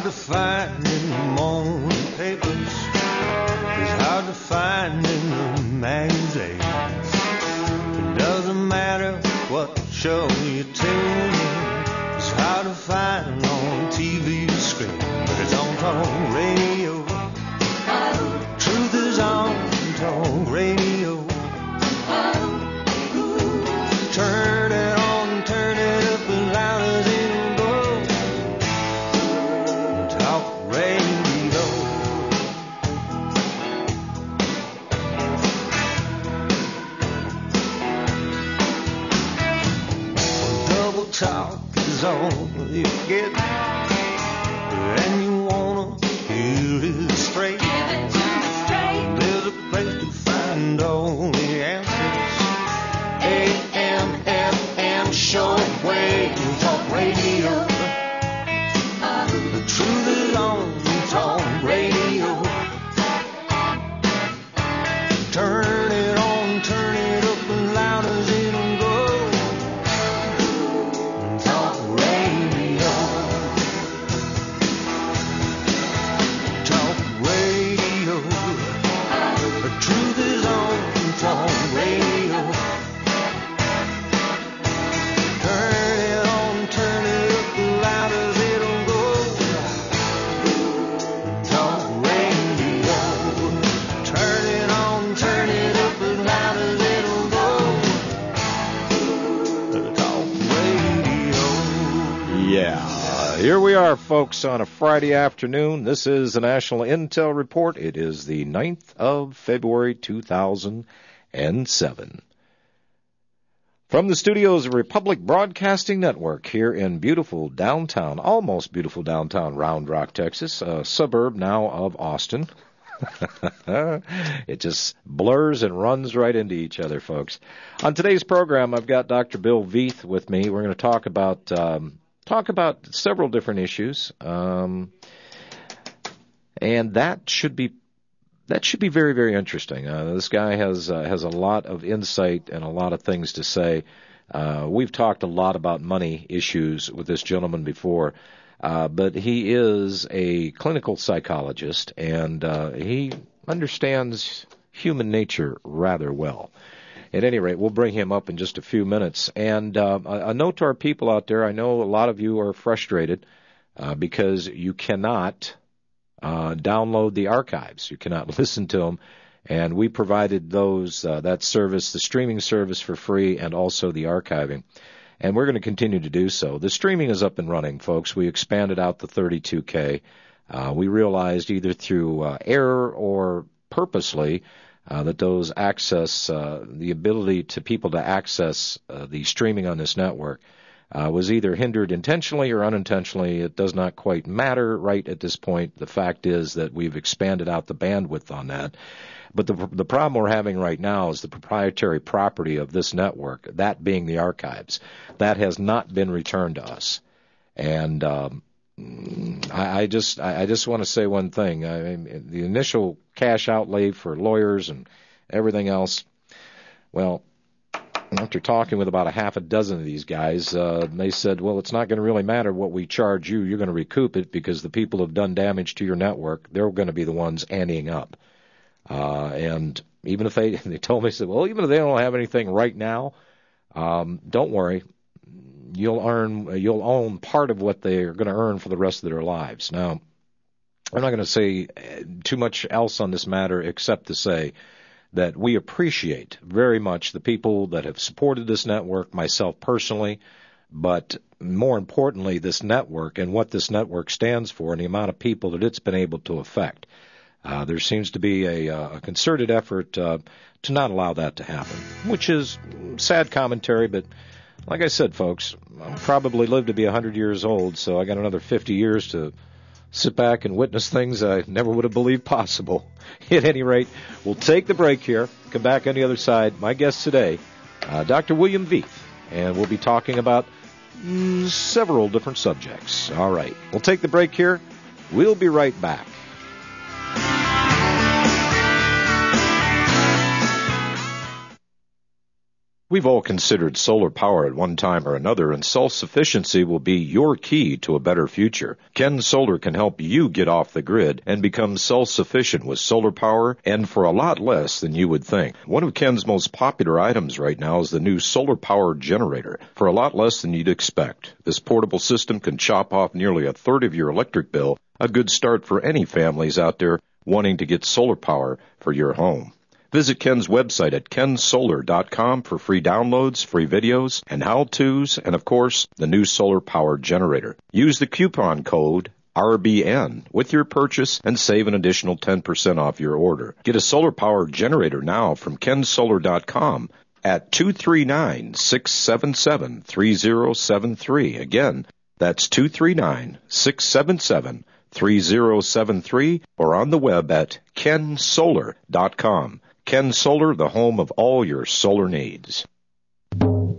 to find in the morning papers. It's hard to find in the magazines. It doesn't matter what show you tune in. It's hard to find on TV screen, but it's on talk radio. Truth is on talk radio. Turn it on, turn it up as loud as it'll go. Talk radio. Double talk is all you get, and you wanna hear it straight. There's a place to find all the answers. AM, FM, shortwave, talk radio. The truth is on talk radio. Turn it on, turn it up as loud as it'll go. Talk radio. Talk radio. The truth is on talk radio. Turn it on, turn it up as loud as it'll go. Talk radio. Turn it on, turn it up as loud as it'll go. Talk radio. Yeah, here we are, folks, on a Friday afternoon. This is the National Intel Report. It is the 9th of February, 2007. From the studios of Republic Broadcasting Network here in beautiful downtown, almost beautiful downtown Round Rock, Texas, a suburb now of Austin. It just blurs and runs right into each other, folks. On today's program, I've got Dr. Bill Veith with me. We're going to talk about several different issues, and that should be very, very interesting. This guy has a lot of insight and a lot of things to say. We've talked a lot about money issues with this gentleman before, but he is a clinical psychologist, and he understands human nature rather well. At any rate, we'll bring him up in just a few minutes. And a note to our people out there, I know a lot of you are frustrated because you cannot download the archives. You cannot listen to them. And we provided that service, the streaming service, for free, and also the archiving. And we're going to continue to do so. The streaming is up and running, folks. We expanded out the 32K. We realized either through error or purposely that those access, the ability to people to access the streaming on this network was either hindered intentionally or unintentionally. It does not quite matter right at this point. The fact is that we've expanded out the bandwidth on that. But the problem we're having right now is the proprietary property of this network, that being the archives. That has not been returned to us. And I just want to say one thing. I mean, the initial cash outlay for lawyers and everything else, well, after talking with about a half a dozen of these guys, they said, well, it's not going to really matter what we charge you. You're going to recoup it because the people who have done damage to your network, they're going to be the ones anteing up. And even if they told me, said, well, even if they don't have anything right now, don't worry. You'll own part of what they're going to earn for the rest of their lives. Now, I'm not going to say too much else on this matter except to say that we appreciate very much the people that have supported this network, myself personally, but more importantly, this network and what this network stands for and the amount of people that it's been able to affect. There seems to be a concerted effort to not allow that to happen, which is sad commentary, but like I said, folks, I'll probably live to be 100 years old, so I got another 50 years to sit back and witness things I never would have believed possible. At any rate, we'll take the break here, come back on the other side. My guest today, Dr. William Veith, and we'll be talking about several different subjects. All right, we'll take the break here. We'll be right back. We've all considered solar power at one time or another, and self-sufficiency will be your key to a better future. Ken Solar can help you get off the grid and become self-sufficient with solar power, and for a lot less than you would think. One of Ken's most popular items right now is the new solar power generator, for a lot less than you'd expect. This portable system can chop off nearly a third of your electric bill, a good start for any families out there wanting to get solar power for your home. Visit Ken's website at kensolar.com for free downloads, free videos, and how-tos, and of course, the new solar power generator. Use the coupon code RBN with your purchase and save an additional 10% off your order. Get a solar power generator now from kensolar.com at 239-677-3073. Again, that's 239-677-3073 or on the web at kensolar.com. Ken Solar, the home of all your solar needs. Do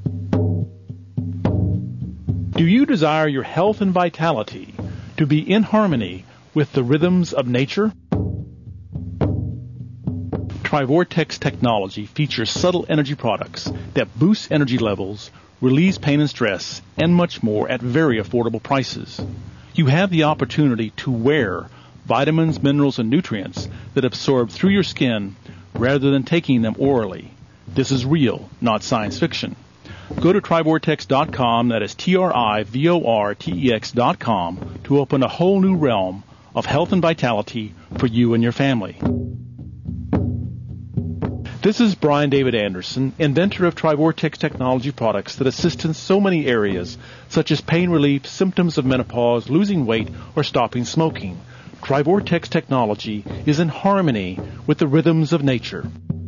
you desire your health and vitality to be in harmony with the rhythms of nature? Trivortex technology features subtle energy products that boost energy levels, relieves pain and stress, and much more at very affordable prices. You have the opportunity to wear vitamins, minerals, and nutrients that absorb through your skin rather than taking them orally. This is real, not science fiction. Go to Trivortex.com, that is TRIVORTEX.com, to open a whole new realm of health and vitality for you and your family. This is Brian David Anderson, inventor of Trivortex technology products that assist in so many areas, such as pain relief, symptoms of menopause, losing weight, or stopping smoking. Trivortex technology is in harmony with the rhythms of nature.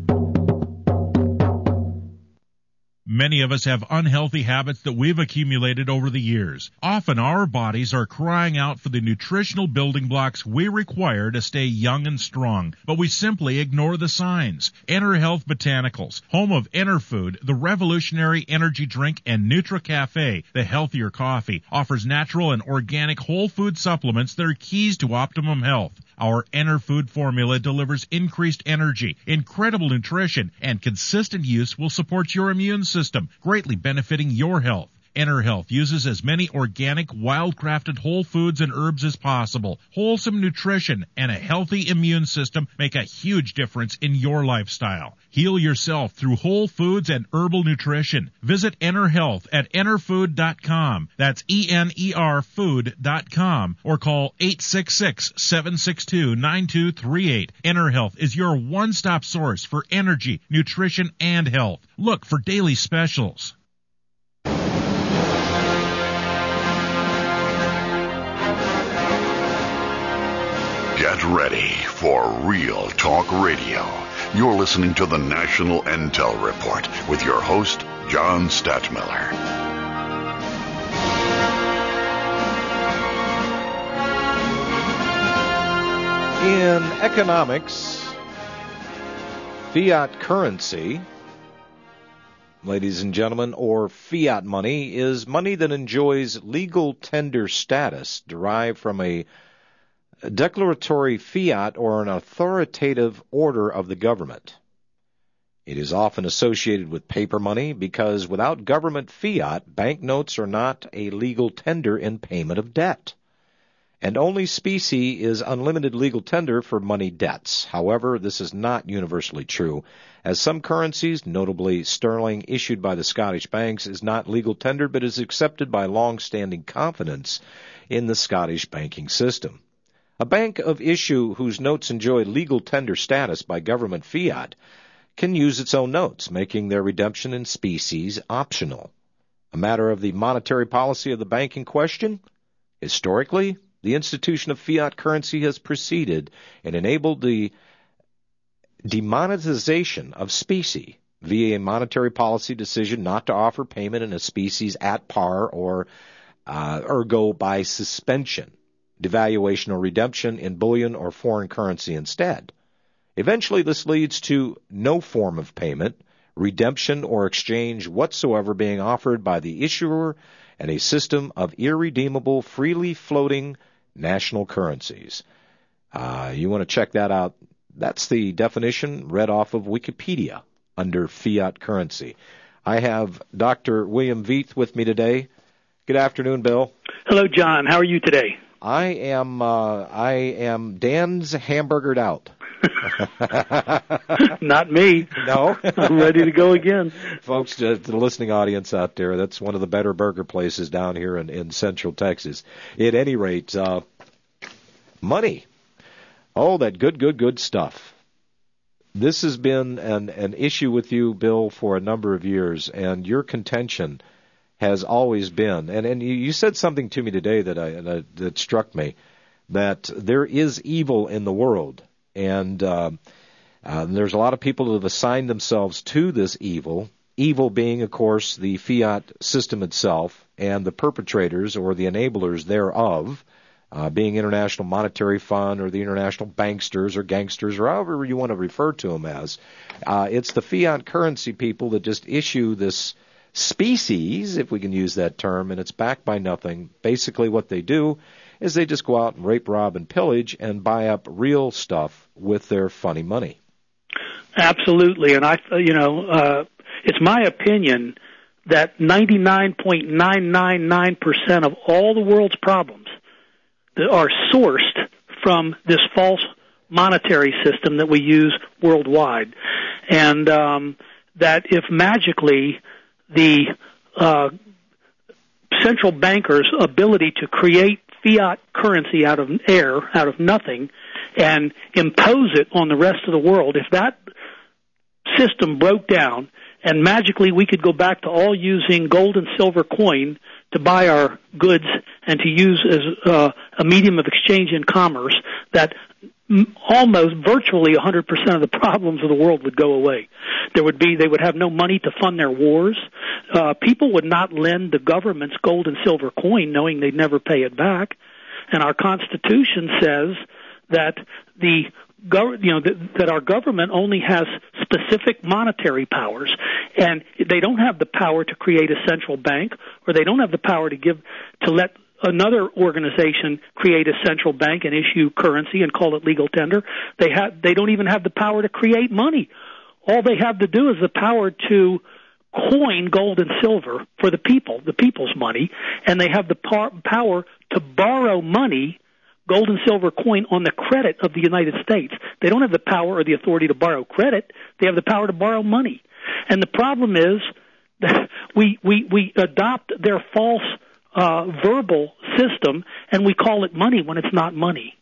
Many of us have unhealthy habits that we've accumulated over the years. Often our bodies are crying out for the nutritional building blocks we require to stay young and strong, but we simply ignore the signs. Enter Health Botanicals, home of Enerfood, the revolutionary energy drink, and NutriCafe, the healthier coffee, offers natural and organic whole food supplements that are keys to optimum health. Our Enerfood formula delivers increased energy, incredible nutrition, and consistent use will support your immune system, greatly benefiting your health. Enter Health uses as many organic, wild-crafted whole foods and herbs as possible. Wholesome nutrition and a healthy immune system make a huge difference in your lifestyle. Heal yourself through whole foods and herbal nutrition. Visit Enter Health at enterfood.com. That's ENER food.com, or call 866-762-9238. Enter Health is your one-stop source for energy, nutrition, and health. Look for daily specials. Get ready for Real Talk Radio. You're listening to the National Intel Report with your host, John Stadtmiller. In economics, fiat currency, ladies and gentlemen, or fiat money, is money that enjoys legal tender status derived from a declaratory fiat or an authoritative order of the government. It is often associated with paper money because without government fiat, banknotes are not a legal tender in payment of debt. And only specie is unlimited legal tender for money debts. However, this is not universally true, as some currencies, notably sterling issued by the Scottish banks, is not legal tender but is accepted by long-standing confidence in the Scottish banking system. A bank of issue whose notes enjoy legal tender status by government fiat can use its own notes, making their redemption in specie optional. A matter of the monetary policy of the bank in question? Historically, the institution of fiat currency has preceded and enabled the demonetization of specie via a monetary policy decision not to offer payment in a species at par or ergo by suspension, devaluation or redemption in bullion or foreign currency instead. Eventually, this leads to no form of payment, redemption, or exchange whatsoever being offered by the issuer and a system of irredeemable, freely floating national currencies. You want to check that out. That's the definition read off of Wikipedia. under fiat currency. I have Dr. William Vieth with me today. Good afternoon, Bill. Hello, John. How are you today? I am Dan's hamburgered out. Not me. No? I'm ready to go again. Folks, to the listening audience out there, that's one of the better burger places down here in Central Texas. At any rate, money. Oh, that good stuff. This has been an issue with you, Bill, for a number of years, and your contention has always been, and you said something to me today that struck me, that there is evil in the world, and there's a lot of people that have assigned themselves to this evil being, of course, the fiat system itself, and the perpetrators or the enablers thereof, being International Monetary Fund or the international banksters or gangsters or however you want to refer to them as. It's the fiat currency people that just issue this species, if we can use that term, and it's backed by nothing. Basically what they do is they just go out and rape, rob, and pillage and buy up real stuff with their funny money. Absolutely, and it's my opinion that 99.999% of all the world's problems that are sourced from this false monetary system that we use worldwide, and that if magically the central banker's ability to create fiat currency out of nothing, and impose it on the rest of the world, if that system broke down and magically we could go back to all using gold and silver coin to buy our goods and to use as a medium of exchange and commerce, that almost virtually 100% of the problems of the world would go away. They would have no money to fund their wars. People would not lend the government's gold and silver coin knowing they'd never pay it back. And our Constitution says that that our government only has specific monetary powers, and they don't have the power to create a central bank, or they don't have the power to let another organization create a central bank and issue currency and call it legal tender. They don't even have the power to create money. All they have to do is the power to coin gold and silver for the people's money, and they have the power to borrow money, gold and silver coin, on the credit of the United States. They don't have the power or the authority to borrow credit. They have the power to borrow money. And the problem is that we adopt their false verbal system, and we call it money when it's not money.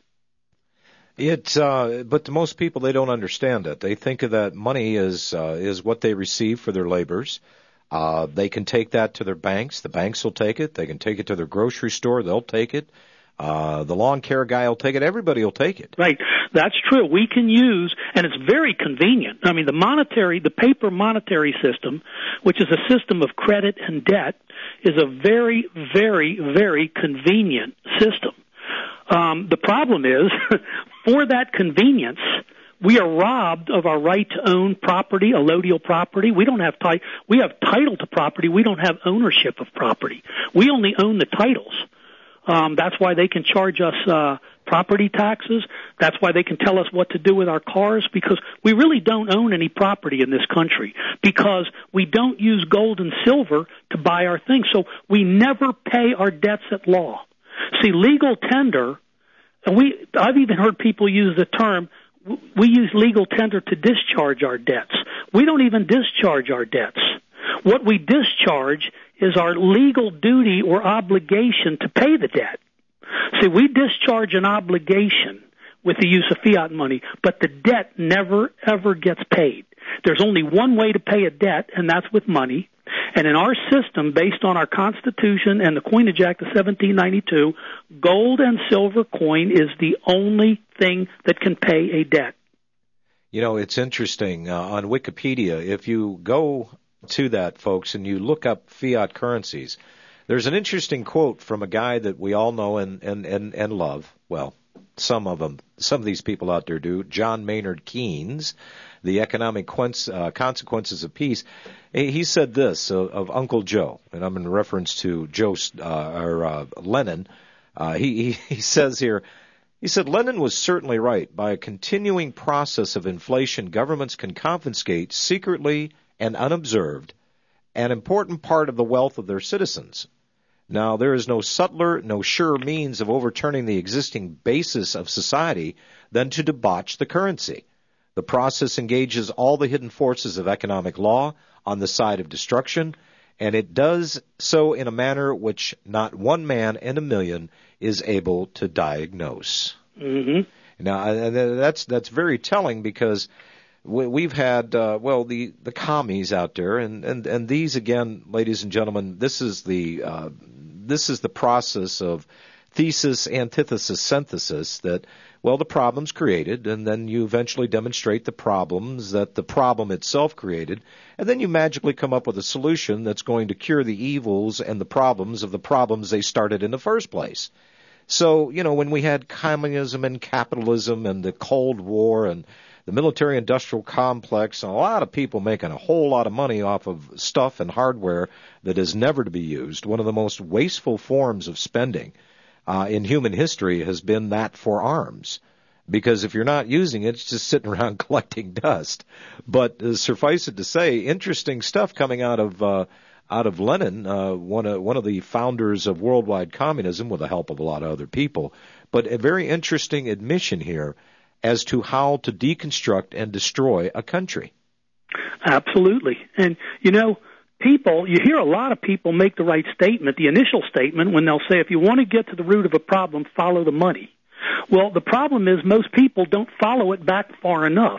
But to most people, they don't understand it. They think of that money as what they receive for their labors. They can take that to their banks. The banks will take it. They can take it to their grocery store. They'll take it. The lawn care guy will take it. Everybody will take it. Right. That's true. We can use, and it's very convenient. I mean, the paper monetary system, which is a system of credit and debt, is a very, very, very convenient system. The problem is, for that convenience, we are robbed of our right to own property, allodial property. We have title to property. We don't have ownership of property. We only own the titles. That's why they can charge us property taxes. That's why they can tell us what to do with our cars, because we really don't own any property in this country, because we don't use gold and silver to buy our things. So we never pay our debts at law. See, legal tender, and I've even heard people use the term, we use legal tender to discharge our debts. We don't even discharge our debts. What we discharge is our legal duty or obligation to pay the debt. See, we discharge an obligation with the use of fiat money, but the debt never, ever gets paid. There's only one way to pay a debt, and that's with money. And in our system, based on our Constitution and the Coinage Act of 1792, gold and silver coin is the only thing that can pay a debt. You know, it's interesting. On Wikipedia, if you go to that, folks, and you look up fiat currencies, there's an interesting quote from a guy that we all know and love. Well, some of these people out there do. John Maynard Keynes, The Economic Consequences of Peace. He said this of Uncle Joe, and I'm in reference to Lenin. He says here, He said, Lenin was certainly right. By a continuing process of inflation, governments can confiscate secretly and unobserved an important part of the wealth of their citizens. Now, there is no subtler, no surer means of overturning the existing basis of society than to debauch the currency. The process engages all the hidden forces of economic law on the side of destruction, and it does so in a manner which not one man in a million is able to diagnose. Mm-hmm. Now, that's very telling, because we've had the commies out there, and these, again, ladies and gentlemen, this is the process of thesis, antithesis, synthesis, that, well, the problem's created, and then you eventually demonstrate the problems that the problem itself created, and then you magically come up with a solution that's going to cure the evils and the problems of the problems they started in the first place. So, when we had communism and capitalism and the Cold War and the military-industrial complex, and a lot of people making a whole lot of money off of stuff and hardware that is never to be used, one of the most wasteful forms of spending in human history has been that for arms. Because if you're not using it, it's just sitting around collecting dust. But suffice it to say, interesting stuff coming out of Lenin, one of the founders of worldwide communism, with the help of a lot of other people. But a very interesting admission here as to how to deconstruct and destroy a country. Absolutely. And, you hear a lot of people make the right statement, the initial statement, when they'll say, if you want to get to the root of a problem, follow the money. Well, the problem is most people don't follow it back far enough.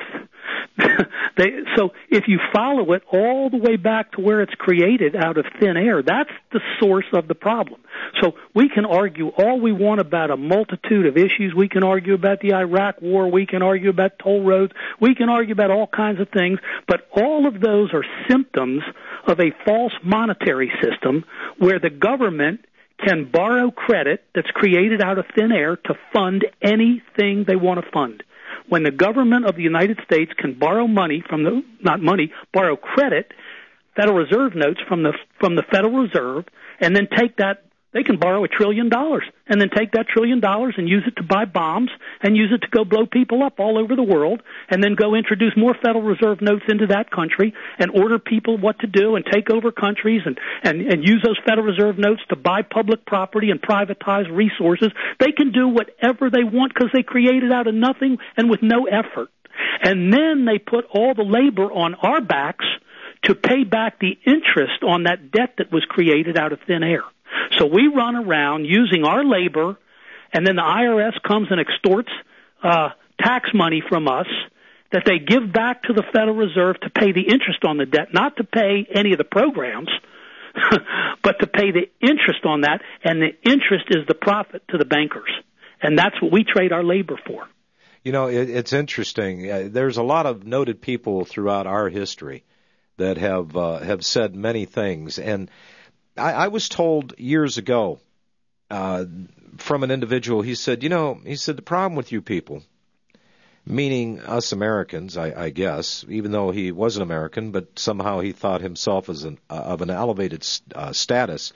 So if you follow it all the way back to where it's created out of thin air, that's the source of the problem. So we can argue all we want about a multitude of issues. We can argue about the Iraq War. We can argue about toll roads. We can argue about all kinds of things. But all of those are symptoms of a false monetary system where the government can borrow credit that's created out of thin air to fund anything they want to fund. When the government of the United States can borrow money borrow credit, Federal Reserve notes from the Federal Reserve, and then take that, they can borrow $1 trillion, and then take that $1 trillion and use it to buy bombs, and use it to go blow people up all over the world, and then go introduce more Federal Reserve notes into that country, and order people what to do, and take over countries, and use those Federal Reserve notes to buy public property and privatize resources. They can do whatever they want because they create it out of nothing and with no effort. And then they put all the labor on our backs to pay back the interest on that debt that was created out of thin air. So we run around using our labor, and then the IRS comes and extorts tax money from us that they give back to the Federal Reserve to pay the interest on the debt, not to pay any of the programs, but to pay the interest on that, and the interest is the profit to the bankers. And that's what we trade our labor for. It's interesting. There's a lot of noted people throughout our history that have said many things, and I was told years ago from an individual. He said, the problem with you people, meaning us Americans, I guess, even though he wasn't American, but somehow he thought himself as of an elevated status.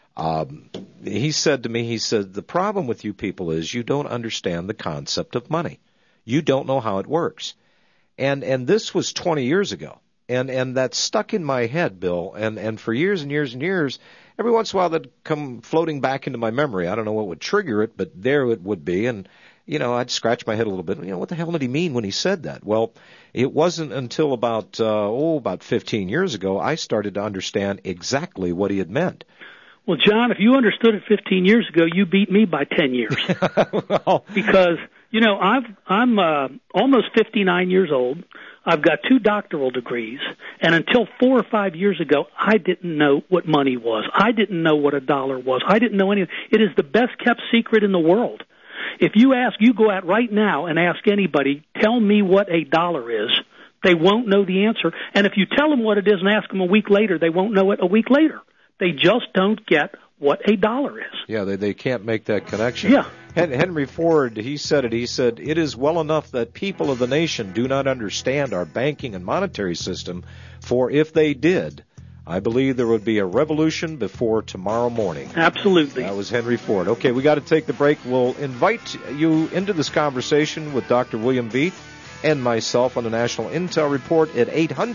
He said to me, the problem with you people is you don't understand the concept of money. You don't know how it works. And this was 20 years ago. And that stuck in my head, Bill, and for years and years and years, every once in a while that'd come floating back into my memory. I don't know what would trigger it, but there it would be. And, I'd scratch my head a little bit. What the hell did he mean when he said that? Well, it wasn't until about 15 years ago I started to understand exactly what he had meant. Well, John, if you understood it 15 years ago, you beat me by 10 years. Well, because, I'm almost 59 years old. I've got 2 doctoral degrees, and until 4 or 5 years ago, I didn't know what money was. I didn't know what a dollar was. I didn't know anything. It is the best kept secret in the world. If you go out right now and ask anybody, tell me what a dollar is, they won't know the answer. And if you tell them what it is and ask them a week later, they won't know it a week later. They just don't get what a dollar is. Yeah, they can't make that connection. Yeah. Henry Ford, he said, it is well enough that people of the nation do not understand our banking and monetary system, for if they did, I believe there would be a revolution before tomorrow morning. Absolutely. That was Henry Ford. Okay, we got to take the break. We'll invite you into this conversation with Dr. William Beath and myself on the National Intel Report at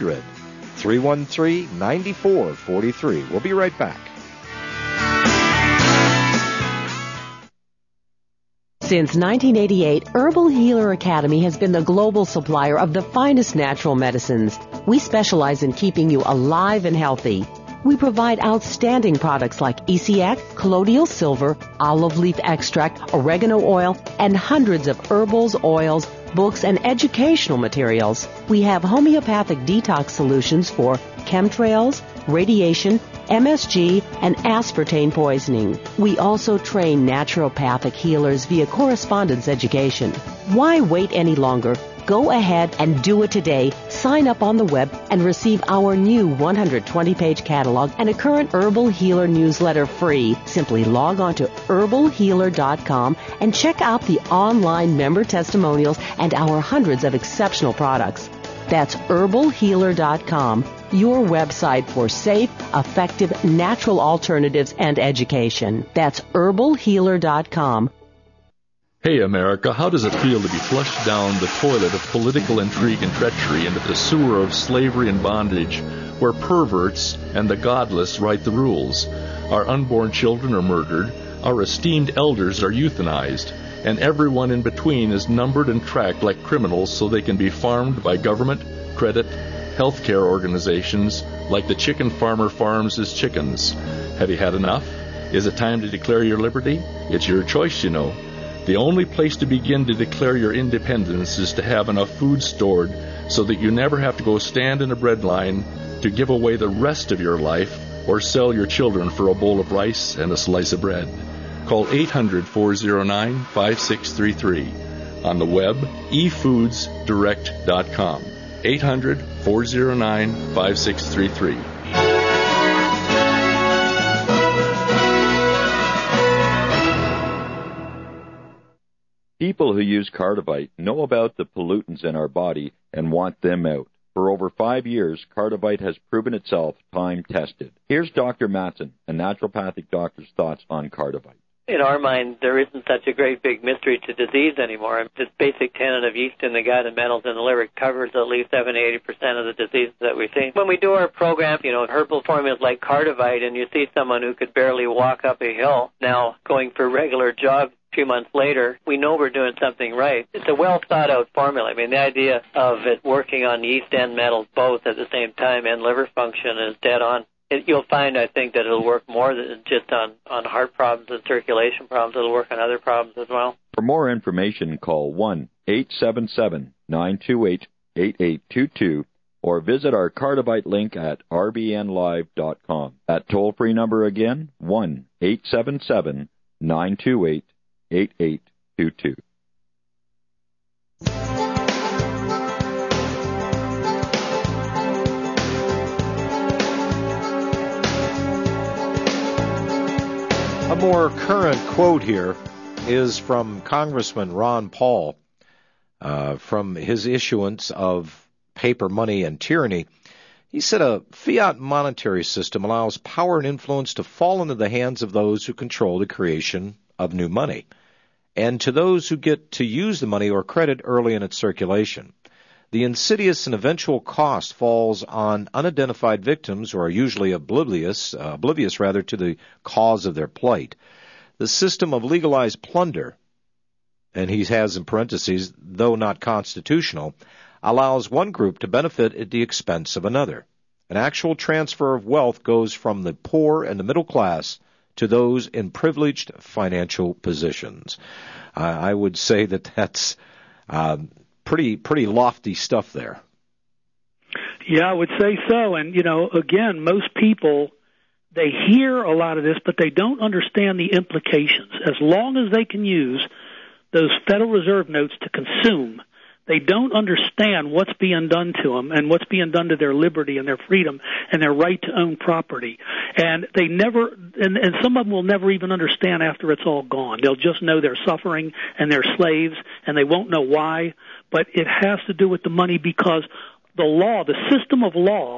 800-313-9443. We'll be right back. Since 1988, Herbal Healer Academy has been the global supplier of the finest natural medicines. We specialize in keeping you alive and healthy. We provide outstanding products like ECX, colloidal silver, olive leaf extract, oregano oil, and hundreds of herbals, oils, books, and educational materials. We have homeopathic detox solutions for chemtrails, radiation, MSG, and aspartame poisoning. We also train naturopathic healers via correspondence education. Why wait any longer? Go ahead and do it today. Sign up on the web and receive our new 120-page catalog and a current Herbal Healer newsletter free. Simply log on to herbalhealer.com and check out the online member testimonials and our hundreds of exceptional products. That's herbalhealer.com, your website for safe, effective, natural alternatives and education. That's herbalhealer.com. Hey, America, how does it feel to be flushed down the toilet of political intrigue and treachery into the sewer of slavery and bondage, where perverts and the godless write the rules? Our unborn children are murdered, our esteemed elders are euthanized, and everyone in between is numbered and tracked like criminals so they can be farmed by government, credit, healthcare organizations like the chicken farmer farms his chickens. Have you had enough? Is it time to declare your liberty? It's your choice, you know. The only place to begin to declare your independence is to have enough food stored so that you never have to go stand in a bread line to give away the rest of your life or sell your children for a bowl of rice and a slice of bread. Call 800-409-5633. On the web, efoodsdirect.com. 800-409-5633. People who use Cardivite know about the pollutants in our body and want them out. For over 5 years, Cardivite has proven itself time-tested. Here's Dr. Matson, a naturopathic doctor's thoughts on Cardivite. In our mind, there isn't such a great big mystery to disease anymore. This basic tenet of yeast in the gut and metals in the liver covers at least 70-80% of the diseases that we see. When we do our program, herbal formulas like Cardivite, and you see someone who could barely walk up a hill now going for regular jogs, a few months later, we know we're doing something right. It's a well-thought-out formula. I mean, the idea of it working on yeast and metals both at the same time and liver function is dead on. You'll find, I think, that it'll work more than just on heart problems and circulation problems. It'll work on other problems as well. For more information, call 1-877-928-8822 or visit our Cardivite link at rbnlive.com. That toll-free number again, 1-877-928-8822. A more current quote here is from Congressman Ron Paul from his issuance of Paper Money and Tyranny. He said a fiat monetary system allows power and influence to fall into the hands of those who control the creation of new money, and to those who get to use the money or credit early in its circulation. The insidious and eventual cost falls on unidentified victims who are usually oblivious to the cause of their plight. The system of legalized plunder, and he has in parentheses, though not constitutional, allows one group to benefit at the expense of another. An actual transfer of wealth goes from the poor and the middle class to those in privileged financial positions. I would say that that's pretty lofty stuff there. Yeah, I would say so. And, again, most people, they hear a lot of this, but they don't understand the implications. As long as they can use those Federal Reserve notes to consume, they don't understand what's being done to them and what's being done to their liberty and their freedom and their right to own property. And they never, and some of them will never even understand after it's all gone. They'll just know they're suffering and they're slaves, and they won't know why. But it has to do with the money, because the law, the system of law,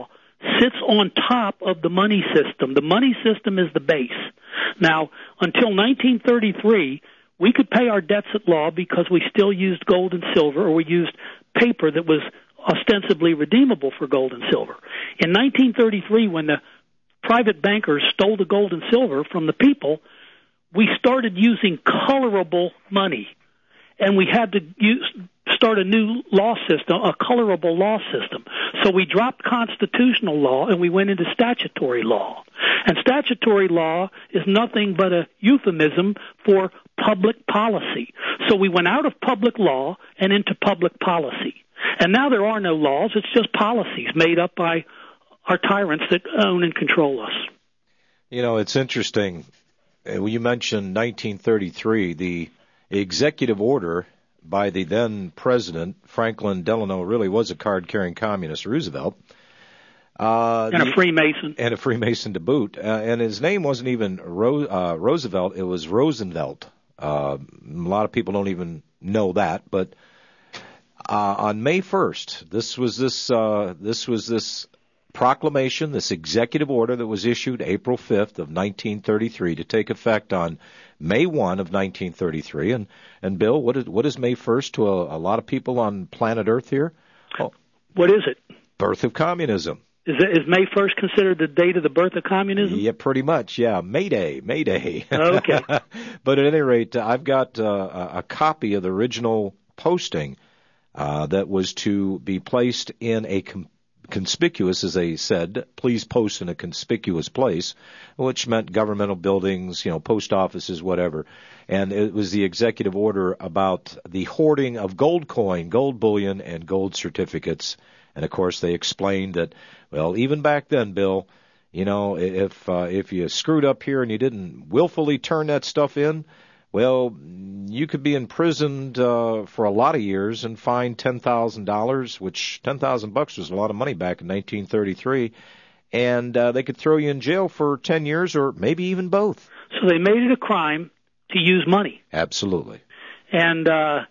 sits on top of the money system. The money system is the base. Now, until 1933, we could pay our debts at law because we still used gold and silver, or we used paper that was ostensibly redeemable for gold and silver. In 1933, when the private bankers stole the gold and silver from the people, we started using colorable money, and we had to start a new law system, a colorable law system. So we dropped constitutional law and we went into statutory law. And statutory law is nothing but a euphemism for public policy. So we went out of public law and into public policy. And now there are no laws, it's just policies made up by our tyrants that own and control us. You know, it's interesting. You mentioned 1933, the executive order by the then president, Franklin Delano, really was a card-carrying communist, Roosevelt. And a Freemason. And a Freemason to boot. And his name wasn't even Roosevelt, it was Roosevelt. A lot of people don't even know that, but on May 1st, this was this proclamation, this executive order that was issued April 5th of 1933 to take effect on May 1 of 1933. And Bill, what is May 1st to a lot of people on planet Earth here? Oh, what is it? Birth of communism. Is May 1st considered the date of the birth of communism? Yeah, pretty much, yeah. May Day. Okay. But at any rate, I've got a copy of the original posting that was to be placed in a conspicuous, as they said, please post in a conspicuous place, which meant governmental buildings, post offices, whatever. And it was the executive order about the hoarding of gold coin, gold bullion, and gold certificates. And of course, they explained that, well, even back then, Bill, if you screwed up here and you didn't willfully turn that stuff in, well, you could be imprisoned for a lot of years and fined $10,000, which $10,000 was a lot of money back in 1933, and they could throw you in jail for 10 years or maybe even both. So they made it a crime to use money. Absolutely. And,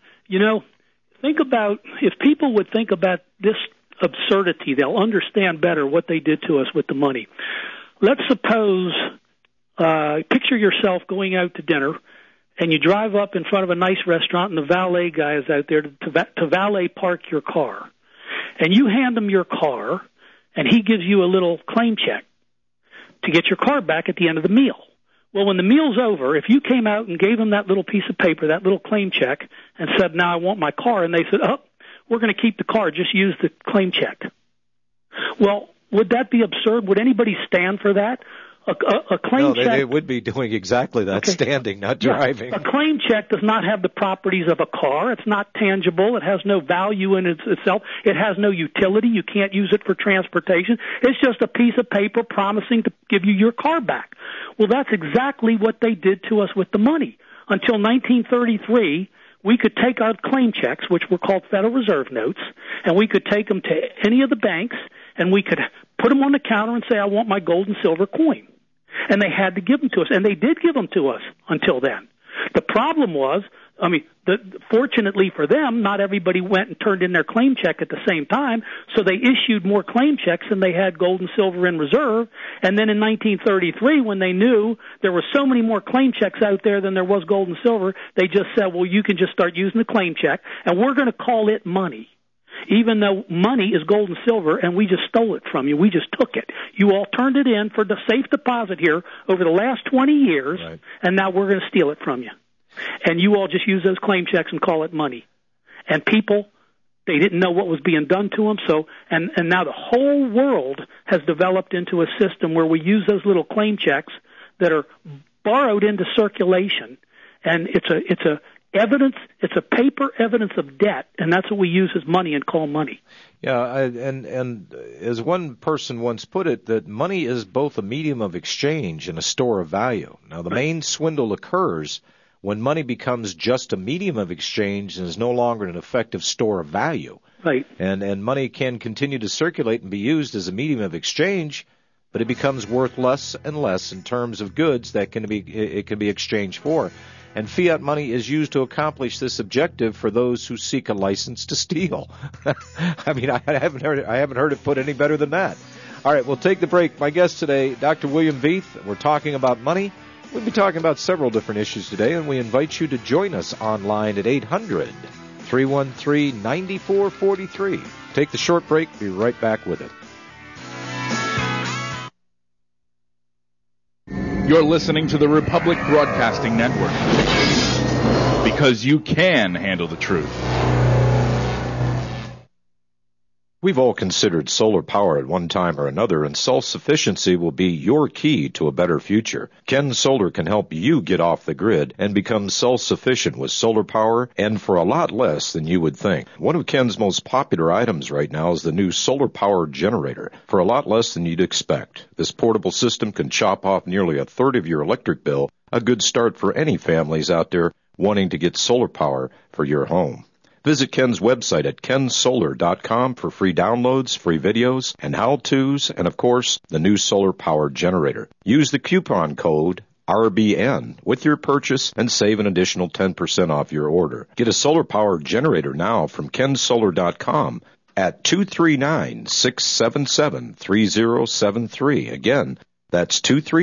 think about, if people would think about this absurdity, they'll understand better what they did to us with the money. Let's suppose, picture yourself going out to dinner, and you drive up in front of a nice restaurant, and the valet guy is out there to valet park your car. And you hand him your car, and he gives you a little claim check to get your car back at the end of the meal. Well, when the meal's over, if you came out and gave him that little piece of paper, that little claim check, and said, now I want my car, and they said, we're going to keep the car, just use the claim check. Well, would that be absurd? Would anybody stand for that? A claim check. They would be doing exactly that, standing, not driving. Yeah. A claim check does not have the properties of a car. It's not tangible. It has no value in itself. It has no utility. You can't use it for transportation. It's just a piece of paper promising to give you your car back. Well, that's exactly what they did to us with the money. Until 1933, we could take our claim checks, which were called Federal Reserve notes, and we could take them to any of the banks, and we could put them on the counter and say, I want my gold and silver coin. And they had to give them to us, and they did give them to us until then. The problem was, fortunately for them, not everybody went and turned in their claim check at the same time, so they issued more claim checks than they had gold and silver in reserve. And then in 1933, when they knew there were so many more claim checks out there than there was gold and silver, they just said, well, you can just start using the claim check, and we're going to call it money. Even though money is gold and silver, and we just stole it from you. We just took it. You all turned it in for the safe deposit here over the last 20 years, right, and now we're going to steal it from you. And you all just use those claim checks and call it money. And people, they didn't know what was being done to them, and now the whole world has developed into a system where we use those little claim checks that are borrowed into circulation, and it's a paper evidence of debt, and that's what we use as money and call money. Yeah, and as one person once put it, that money is both a medium of exchange and a store of value. Now, the main swindle occurs when money becomes just a medium of exchange and is no longer an effective store of value. Right. And money can continue to circulate and be used as a medium of exchange, but it becomes worth less and less in terms of goods that can be exchanged for. And fiat money is used to accomplish this objective for those who seek a license to steal. I mean, I haven't heard it put any better than that. All right, we'll take the break. My guest today, Dr. William Veith. We're talking about money. We'll be talking about several different issues today, and we invite you to join us online at 800-313-9443. Take the short break. Be right back with it. You're listening to the Republic Broadcasting Network, because you can handle the truth. We've all considered solar power at one time or another, and self-sufficiency will be your key to a better future. Ken Solar can help you get off the grid and become self-sufficient with solar power, and for a lot less than you would think. One of Ken's most popular items right now is the new solar power generator, for a lot less than you'd expect. This portable system can chop off nearly a third of your electric bill, a good start for any families out there wanting to get solar power for your home. Visit Ken's website at kensolar.com for free downloads, free videos, and how-tos, and of course, the new solar power generator. Use the coupon code RBN with your purchase and save an additional 10% off your order. Get a solar power generator now from kensolar.com at 239-677-3073. Again, that's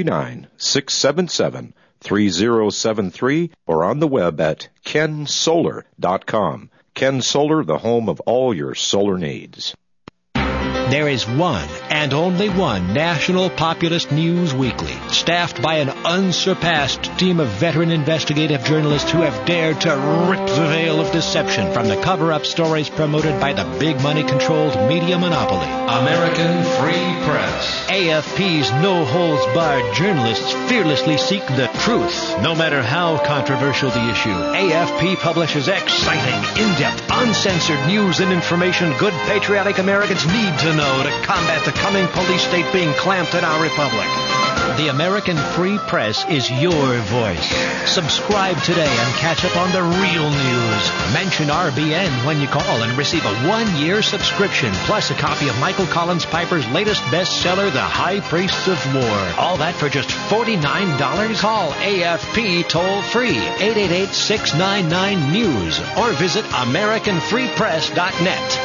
239-677-3073, or on the web at kensolar.com. Ken Solar, the home of all your solar needs. There is one and only one National Populist News Weekly, staffed by an unsurpassed team of veteran investigative journalists who have dared to rip the veil of deception from the cover-up stories promoted by the big money-controlled media monopoly. American Free Press. AFP's no-holds-barred journalists fearlessly seek the truth, no matter how controversial the issue. AFP publishes exciting, in-depth, uncensored news and information good patriotic Americans need to know to combat the coming police state being clamped in our republic. The American Free Press is your voice. Subscribe today and catch up on the real news. Mention RBN when you call and receive a 1-year subscription, plus a copy of Michael Collins Piper's latest bestseller, The High Priests of War. All that for just $49? Call AFP toll-free, 888-699-NEWS, or visit AmericanFreePress.net.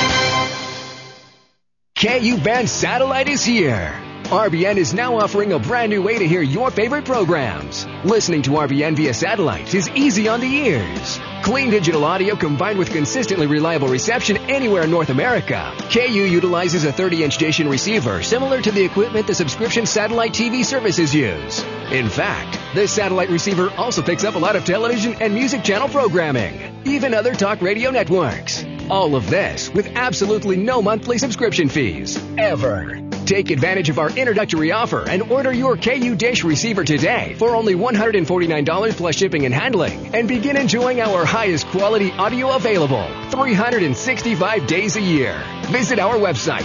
KU Band Satellite is here. RBN is now offering a brand new way to hear your favorite programs. Listening to RBN via satellite is easy on the ears. Clean digital audio combined with consistently reliable reception anywhere in North America. KU utilizes a 30-inch station receiver similar to the equipment the subscription satellite TV services use. In fact, this satellite receiver also picks up a lot of television and music channel programming, even other talk radio networks. All of this with absolutely no monthly subscription fees, ever. Take advantage of our introductory offer and order your KU Dish receiver today for only $149 plus shipping and handling, and begin enjoying our highest quality audio available 365 days a year. Visit our website,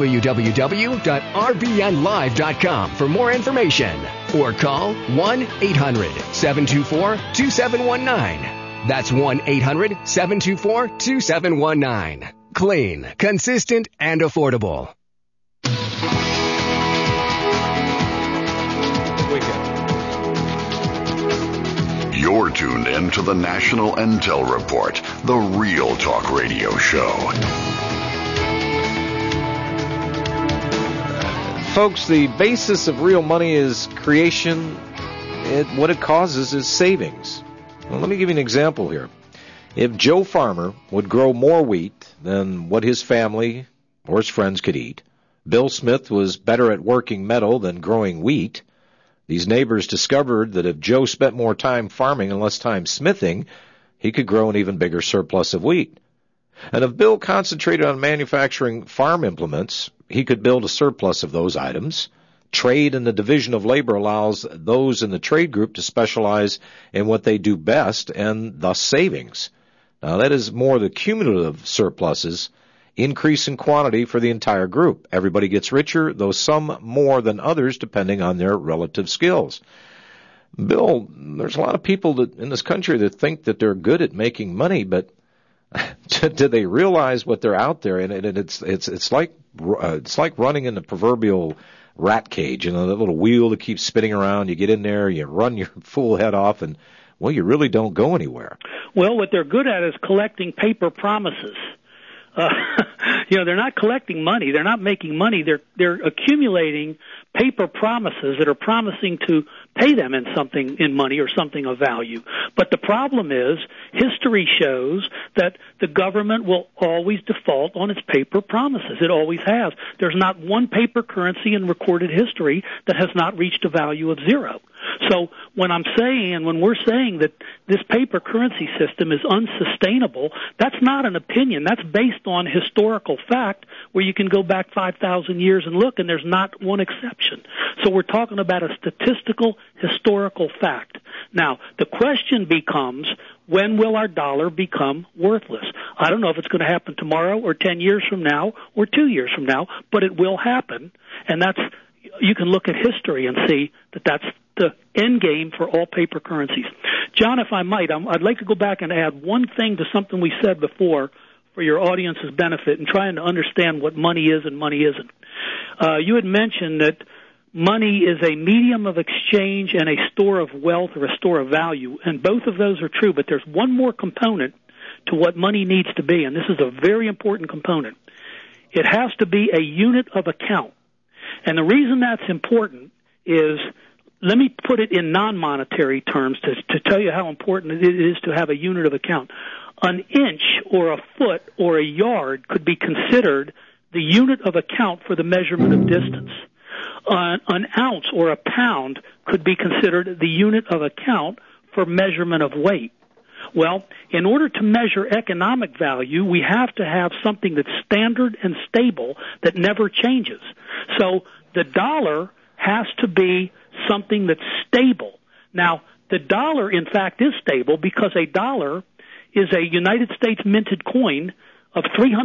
www.rbnlive.com, for more information, or call 1-800-724-2719. That's 1-800-724-2719. Clean, consistent, and affordable. You're tuned in to the National Intel Report, the Real Talk Radio Show. Folks, the basis of real money is creation. What it causes is savings. Well, let me give you an example here. If Joe Farmer would grow more wheat than what his family or his friends could eat, Bill Smith was better at working metal than growing wheat, these neighbors discovered that if Joe spent more time farming and less time smithing, he could grow an even bigger surplus of wheat. And if Bill concentrated on manufacturing farm implements, he could build a surplus of those items. Trade in the division of labor allows those in the trade group to specialize in what they do best, and thus savings. Now, that is more the cumulative surpluses, increase in quantity for the entire group. Everybody gets richer, though some more than others, depending on their relative skills. Bill, there's a lot of people that in this country that think that they're good at making money, but do they realize what they're out there? And it's like running in the proverbial rat cage, that little wheel that keeps spinning around. You get in there, you run your fool head off, and, well, you really don't go anywhere. Well, what they're good at is collecting paper promises. they're not collecting money. They're not making money. They're accumulating paper promises that are promising to pay them in money or something of value. But the problem is, history shows that the government will always default on its paper promises. It always has. There's not one paper currency in recorded history that has not reached a value of zero. So when we're saying that this paper currency system is unsustainable, that's not an opinion. That's based on historical fact, where you can go back 5,000 years and look, and there's not one exception. So we're talking about a statistical, historical fact. Now, the question becomes, when will our dollar become worthless? I don't know if it's going to happen tomorrow or 10 years from now or 2 years from now, but it will happen. And you can look at history and see that that's the end game for all paper currencies. John, if I might, I'd like to go back and add one thing to something we said before for your audience's benefit and trying to understand what money is and money isn't. You had mentioned that money is a medium of exchange and a store of wealth or a store of value, and both of those are true, but there's one more component to what money needs to be, and this is a very important component. It has to be a unit of account. And the reason that's important is, let me put it in non-monetary terms to tell you how important it is to have a unit of account. An inch or a foot or a yard could be considered the unit of account for the measurement of distance. An ounce or a pound could be considered the unit of account for measurement of weight. Well, in order to measure economic value, we have to have something that's standard and stable that never changes. So the dollar has to be something that's stable. Now, the dollar, in fact, is stable because a dollar is a United States minted coin of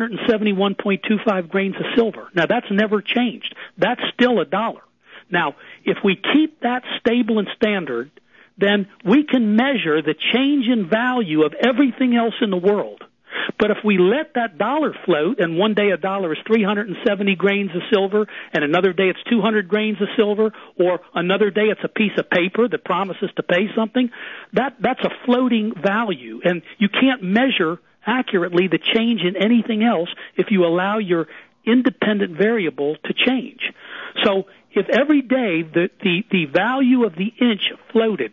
371.25 grains of silver. Now, that's never changed. That's still a dollar. Now, if we keep that stable and standard, then we can measure the change in value of everything else in the world. But if we let that dollar float, and one day a dollar is 370 grains of silver, and another day it's 200 grains of silver, or another day it's a piece of paper that promises to pay something, that's a floating value. And you can't measure accurately the change in anything else if you allow your independent variable to change. So if every day the value of the inch floated,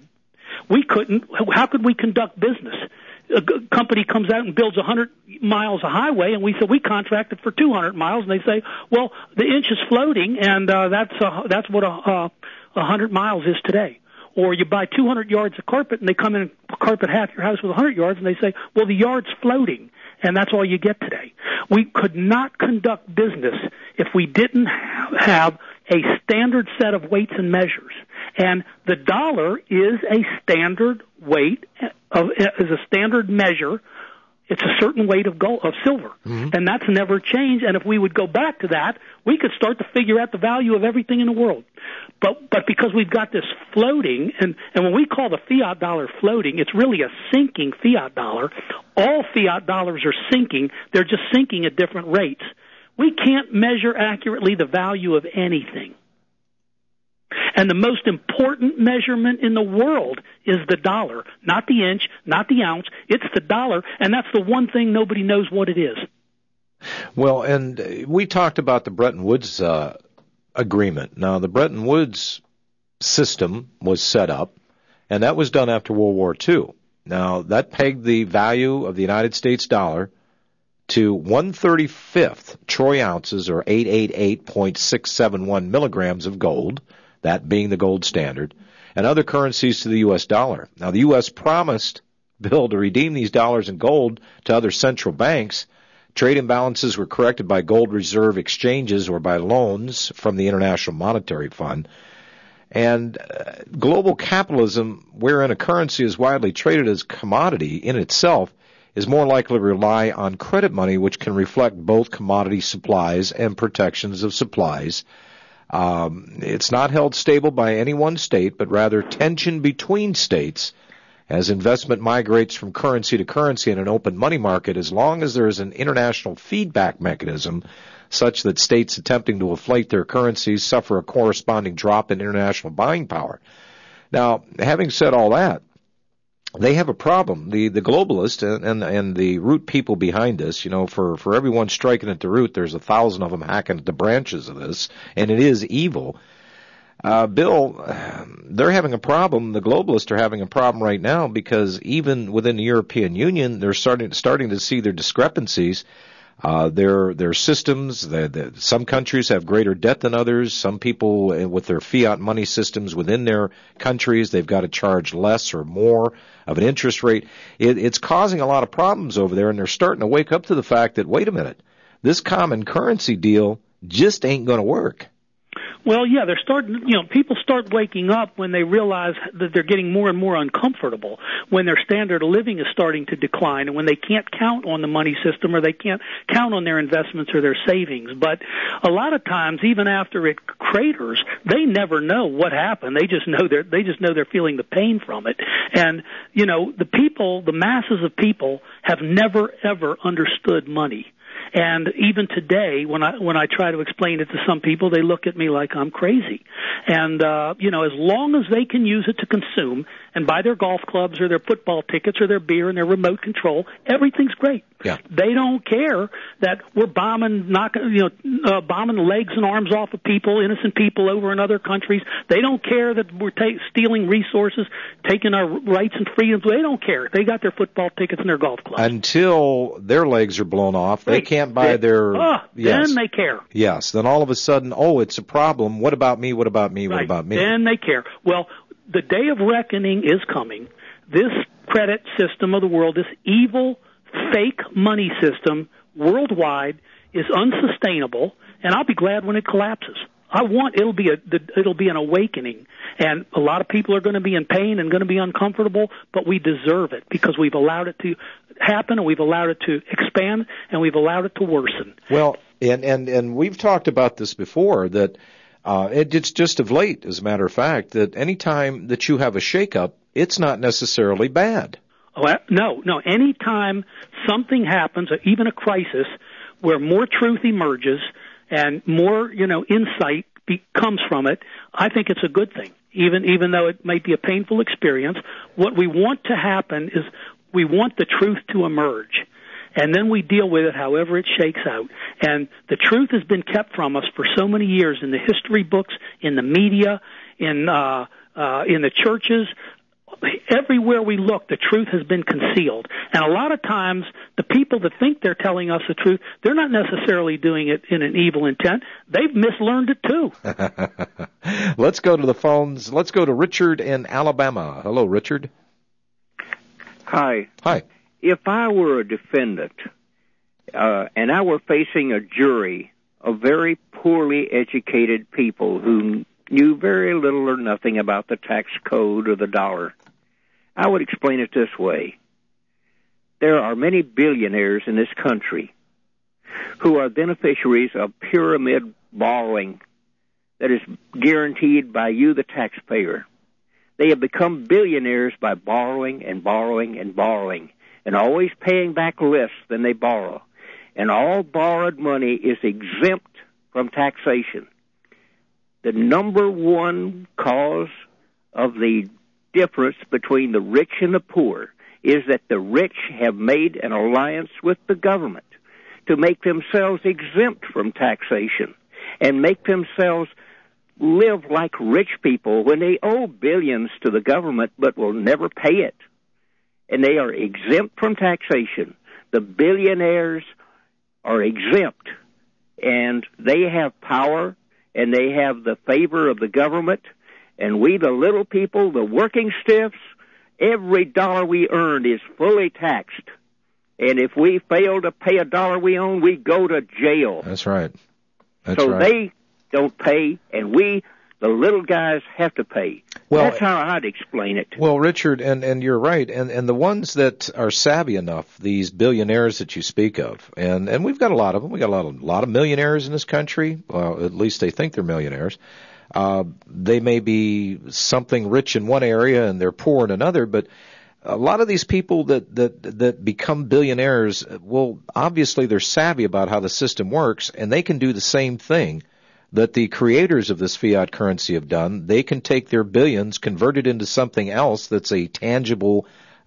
how could we conduct business? A company comes out and builds 100 miles of highway, and we say we contracted for 200 miles, and they say, well, the inch is floating, and that's what 100 miles is today. Or you buy 200 yards of carpet, and they come in and carpet half your house with 100 yards, and they say, well, the yard's floating, and that's all you get today. We could not conduct business if we didn't have a standard set of weights and measures. And the dollar is a standard weight, is a standard measure. It's a certain weight of gold, of silver, and that's never changed. And if we would go back to that, we could start to figure out the value of everything in the world. But because we've got this floating, and when we call the fiat dollar floating, it's really a sinking fiat dollar. All fiat dollars are sinking. They're just sinking at different rates. We can't measure accurately the value of anything. And the most important measurement in the world is the dollar, not the inch, not the ounce. It's the dollar, and that's the one thing nobody knows what it is. Well, and we talked about the Bretton Woods agreement. Now, the Bretton Woods system was set up, and that was done after World War II. Now, that pegged the value of the United States dollar to 1/35th troy ounces, or 888.671 milligrams of gold, that being the gold standard, and other currencies to the U.S. dollar. Now, the U.S. promised, Bill, to redeem these dollars in gold to other central banks. Trade imbalances were corrected by gold reserve exchanges or by loans from the International Monetary Fund. And global capitalism, wherein a currency is widely traded as commodity in itself, is more likely to rely on credit money, which can reflect both commodity supplies and protections of supplies. It's not held stable by any one state, but rather tension between states as investment migrates from currency to currency in an open money market, as long as there is an international feedback mechanism such that states attempting to inflate their currencies suffer a corresponding drop in international buying power. Now, having said all that, they have a problem. The globalists and the root people behind this, for everyone striking at the root, there's 1,000 of them hacking at the branches of this, and it is evil. Bill, they're having a problem. The globalists are having a problem right now because even within the European Union, they're starting to see their discrepancies. Their systems, some countries have greater debt than others. Some people with their fiat money systems within their countries, they've got to charge less or more of an interest rate. It's causing a lot of problems over there, and they're starting to wake up to the fact that, wait a minute, this common currency deal just ain't going to work. Well, yeah, they're starting, people start waking up when they realize that they're getting more and more uncomfortable, when their standard of living is starting to decline, and when they can't count on the money system or they can't count on their investments or their savings. But a lot of times, even after it craters, they never know what happened. They just know they're feeling the pain from it. And, the masses of people have never, ever understood money. And even today, when I try to explain it to some people, they look at me like I'm crazy. And, as long as they can use it to consume and buy their golf clubs or their football tickets or their beer and their remote control, everything's great. Yeah. They don't care that we're bombing the legs and arms off of people, innocent people over in other countries. They don't care that we're stealing resources, taking our rights and freedoms. They don't care. They got their football tickets and their golf clubs. Until their legs are blown off, they can't buy their... Yes. Then they care. Yes. Then all of a sudden, it's a problem. What about me? What about me? What about me? Then they care. Well, the day of reckoning is coming. This credit system of the world, this evil, fake money system worldwide is unsustainable, and I'll be glad when it collapses. It'll be an awakening, and a lot of people are going to be in pain and going to be uncomfortable, but we deserve it because we've allowed it to happen, and we've allowed it to expand, and we've allowed it to worsen. Well, and we've talked about this before, that it's just of late, as a matter of fact, that any time that you have a shakeup, it's not necessarily bad. No. Any time something happens, even a crisis, where more truth emerges and more, insight comes from it, I think it's a good thing. Even though it might be a painful experience, what we want to happen is we want the truth to emerge. And then we deal with it however it shakes out. And the truth has been kept from us for so many years in the history books, in the media, in the churches. Everywhere we look, the truth has been concealed. And a lot of times, the people that think they're telling us the truth, they're not necessarily doing it in an evil intent. They've mislearned it too. Let's go to the phones. Let's go to Richard in Alabama. Hello, Richard. Hi. Hi. If I were a defendant and I were facing a jury of very poorly educated people who knew very little or nothing about the tax code or the dollar, I would explain it this way. There are many billionaires in this country who are beneficiaries of pyramid borrowing that is guaranteed by you, the taxpayer. They have become billionaires by borrowing and borrowing and borrowing, and always paying back less than they borrow. And all borrowed money is exempt from taxation. The number one cause of the difference between the rich and the poor is that the rich have made an alliance with the government to make themselves exempt from taxation and make themselves live like rich people when they owe billions to the government but will never pay it. And they are exempt from taxation. The billionaires are exempt, and they have power, and they have the favor of the government, and we, the little people, the working stiffs, every dollar we earn is fully taxed. And if we fail to pay a dollar we own, we go to jail. That's right. They don't pay, and we, the little guys, have to pay. Well, that's how I'd explain it. Well, Richard, and you're right, and the ones that are savvy enough, these billionaires that you speak of, and we've got a lot of them. We got a lot of millionaires in this country. Well, at least they think they're millionaires. They may be something rich in one area and they're poor in another, but a lot of these people that become billionaires, well, obviously they're savvy about how the system works, and they can do the same thing that the creators of this fiat currency have done. They can take their billions, convert it into something else that's a tangible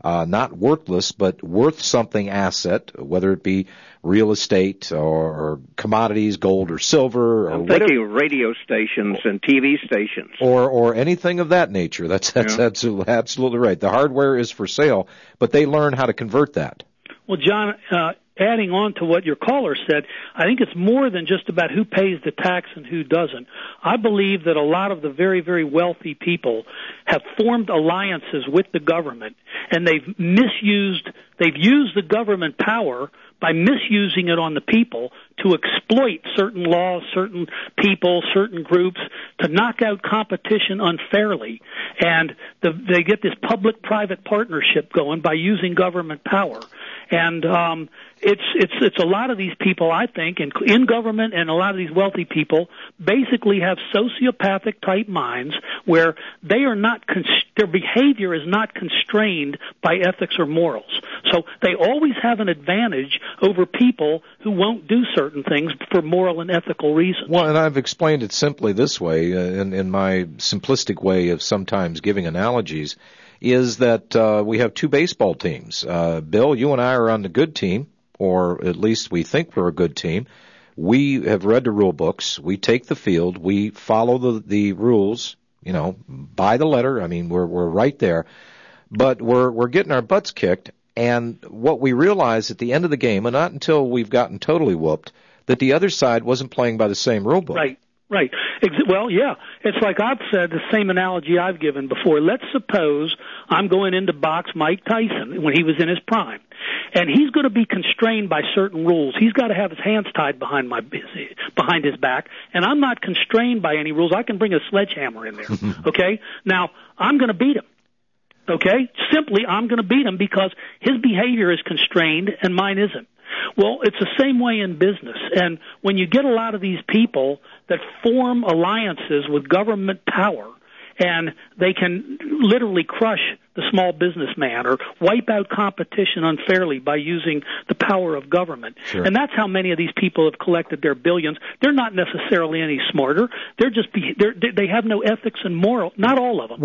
not worthless, but worth something asset, whether it be real estate or commodities, gold or silver, or I'm thinking of radio stations and TV stations, or anything of that nature. That's absolutely right. The hardware is for sale, but they learn how to convert that. Well, John, adding on to what your caller said, I think it's more than just about who pays the tax and who doesn't. I believe that a lot of the very, very wealthy people have formed alliances with the government, and they've used the government power by misusing it on the people to exploit certain laws, certain people, certain groups, to knock out competition unfairly. And they get this public-private partnership going by using government power. And it's a lot of these people, I think, in government, and a lot of these wealthy people basically have sociopathic type minds where they are not their behavior is not constrained by ethics or morals. So they always have an advantage over people who won't do certain things for moral and ethical reasons. Well, and I've explained it simply this way, in my simplistic way of sometimes giving analogies, is that we have two baseball teams. Bill, you and I are on the good team, or at least we think we're a good team. We have read the rule books. We take the field. We follow the rules, by the letter. I mean, we're right there. But we're getting our butts kicked, and what we realize at the end of the game, and not until we've gotten totally whooped, that the other side wasn't playing by the same rule book. Right. Well, yeah. It's like I've said, the same analogy I've given before. Let's suppose I'm going in to box Mike Tyson when he was in his prime, and he's going to be constrained by certain rules. He's got to have his hands tied behind his back, and I'm not constrained by any rules. I can bring a sledgehammer in there, okay? Now, I'm going to beat him. Okay? Simply, I'm going to beat him because his behavior is constrained and mine isn't. Well, it's the same way in business. And when you get a lot of these people that form alliances with government power, and they can literally crush the small businessman or wipe out competition unfairly by using the power of government. Sure. And that's how many of these people have collected their billions. They're not necessarily any smarter. They have no ethics and moral. Not all of them.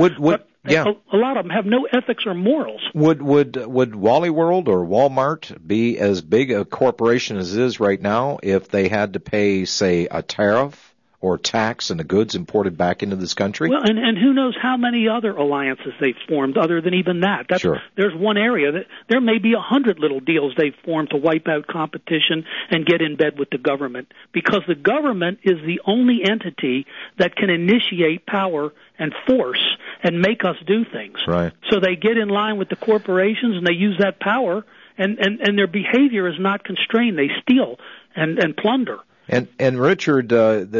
A lot of them have no ethics or morals. Would Wally World or Walmart be as big a corporation as it is right now if they had to pay, say, a tariff or tax on the goods imported back into this country? Well, and who knows how many other alliances they've formed other than even that. Sure. There's one area that there may be 100 little deals they've formed to wipe out competition and get in bed with the government, because the government is the only entity that can initiate power and force and make us do things. Right. So they get in line with the corporations and they use that power, and their behavior is not constrained. They steal and plunder. And Richard,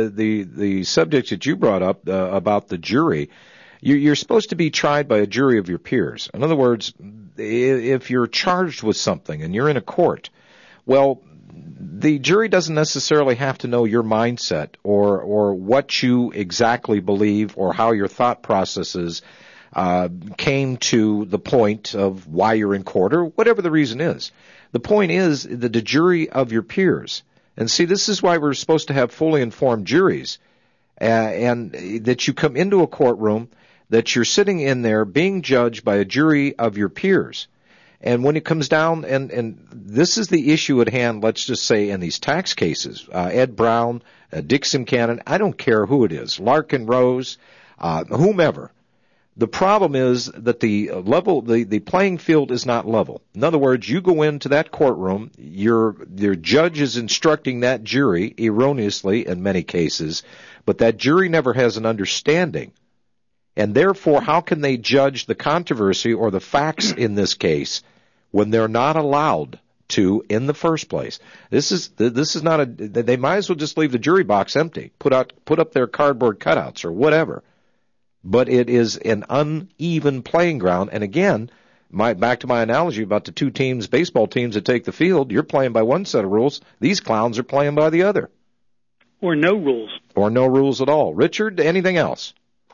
the subject that you brought up about the jury, you're supposed to be tried by a jury of your peers. In other words, if you're charged with something and you're in a court, well, the jury doesn't necessarily have to know your mindset or what you exactly believe or how your thought processes came to the point of why you're in court or whatever the reason is. The point is that the jury of your peers. And see, this is why we're supposed to have fully informed juries, and that you come into a courtroom, that you're sitting in there being judged by a jury of your peers. And when it comes down, and this is the issue at hand, let's just say in these tax cases, Ed Brown, Dixon Cannon, I don't care who it is, Larkin Rose, whomever. The problem is that the playing field is not level. In other words, you go into that courtroom, your judge is instructing that jury erroneously in many cases, but that jury never has an understanding. And therefore, how can they judge the controversy or the facts in this case when they're not allowed to in the first place? This is not they might as well just leave the jury box empty, put up their cardboard cutouts or whatever. But it is an uneven playing ground. And again, back to my analogy about the two baseball teams that take the field, you're playing by one set of rules. These clowns are playing by the other. Or no rules. Or no rules at all. Richard, anything else?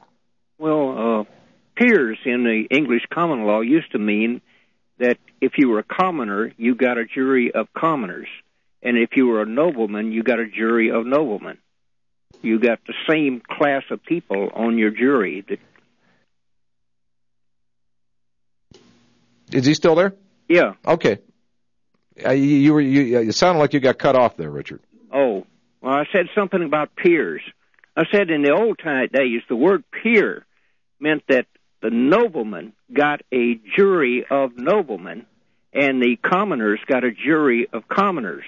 Well, peers in the English common law used to mean that if you were a commoner, you got a jury of commoners. And if you were a nobleman, you got a jury of noblemen. You got the same class of people on your jury. Is he still there? Yeah. Okay. You sounded like you got cut off there, Richard. Oh, well, I said something about peers. I said in the old time days, the word peer meant that the nobleman got a jury of noblemen, and the commoners got a jury of commoners.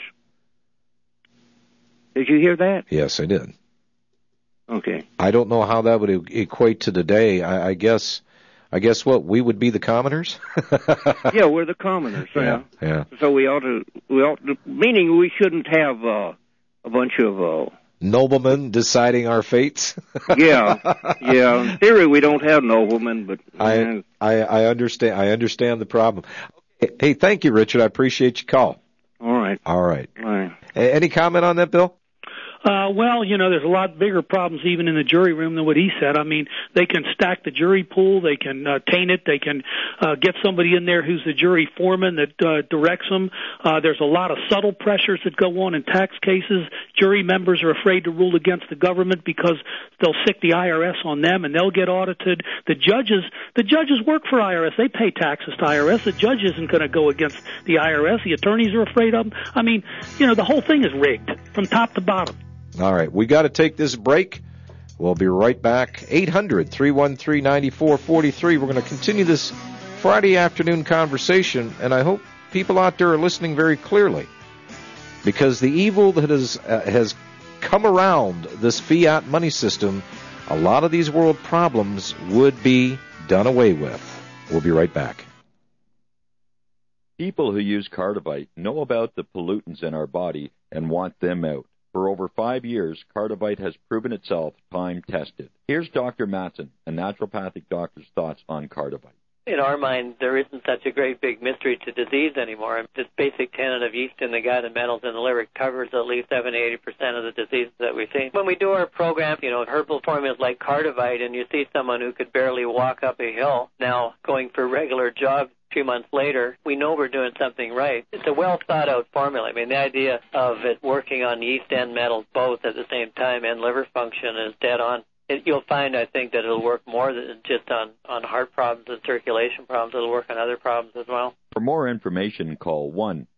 Did you hear that? Yes, I did. Okay. I don't know how that would equate to today. I guess what, we would be the commoners? Yeah, we're the commoners. Yeah. So we ought to, meaning we shouldn't have a bunch of noblemen deciding our fates. Yeah. In theory, we don't have noblemen, but I understand. I understand the problem. Hey, thank you, Richard. I appreciate your call. All right. Any comment on that, Bill? Well, there's a lot bigger problems even in the jury room than what he said. I mean, they can stack the jury pool, they can taint it, they can get somebody in there who's the jury foreman that directs them. There's a lot of subtle pressures that go on in tax cases. Jury members are afraid to rule against the government because they'll sick the IRS on them and they'll get audited. The judges work for IRS. They pay taxes to IRS. The judge isn't going to go against the IRS. The attorneys are afraid of them. I mean, the whole thing is rigged from top to bottom. All right, we got to take this break. We'll be right back. 800-313-9443. We're going to continue this Friday afternoon conversation, and I hope people out there are listening very clearly, because the evil that has come around this fiat money system, a lot of these world problems would be done away with. We'll be right back. People who use Cardivite know about the pollutants in our body and want them out. For over 5 years, Cardivite has proven itself time-tested. Here's Dr. Mattson, a naturopathic doctor's thoughts on Cardivite. In our mind, there isn't such a great big mystery to disease anymore. This basic tenet of yeast in the gut and metals in the liver covers at least 70-80% of the diseases that we see. When we do our program, herbal formulas like Cardivite, and you see someone who could barely walk up a hill now going for regular jogs 2 months later, we know we're doing something right. It's a well-thought-out formula. I mean, the idea of it working on yeast and metals both at the same time and liver function is dead on. You'll find, I think, that it'll work more than just on heart problems and circulation problems. It'll work on other problems as well. For more information, call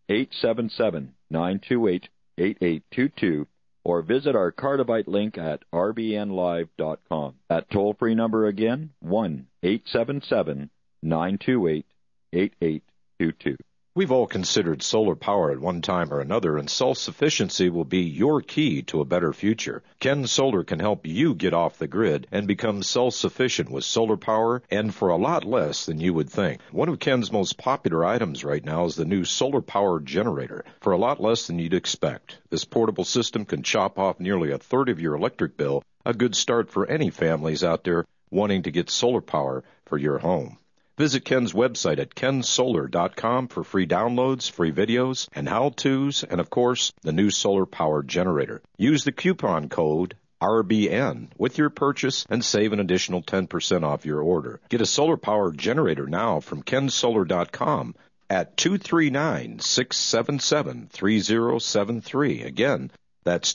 1-877-928-8822 or visit our Cardivite link at rbnlive.com. That toll-free number again, 1-877-928-8822. We've all considered solar power at one time or another, and self-sufficiency will be your key to a better future. Ken Solar can help you get off the grid and become self-sufficient with solar power, and for a lot less than you would think. One of Ken's most popular items right now is the new solar power generator, for a lot less than you'd expect. This portable system can chop off nearly a third of your electric bill, a good start for any families out there wanting to get solar power for your home. Visit Ken's website at kensolar.com for free downloads, free videos, and how-tos, and of course, the new solar power generator. Use the coupon code RBN with your purchase and save an additional 10% off your order. Get a solar power generator now from kensolar.com at 239-677-3073. Again, that's